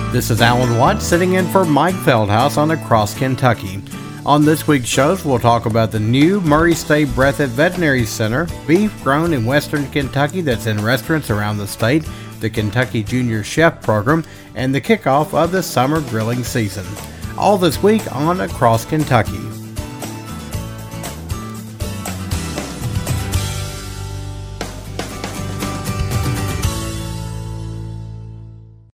This is Alan Watts sitting in for Mike Feldhouse on Across Kentucky. On this week's shows, we'll talk about the new Murray State Breathitt Veterinary Center, beef grown in western Kentucky that's in restaurants around the state, the Kentucky Junior Chef Program, and the kickoff of the summer grilling season. All this week on Across Kentucky.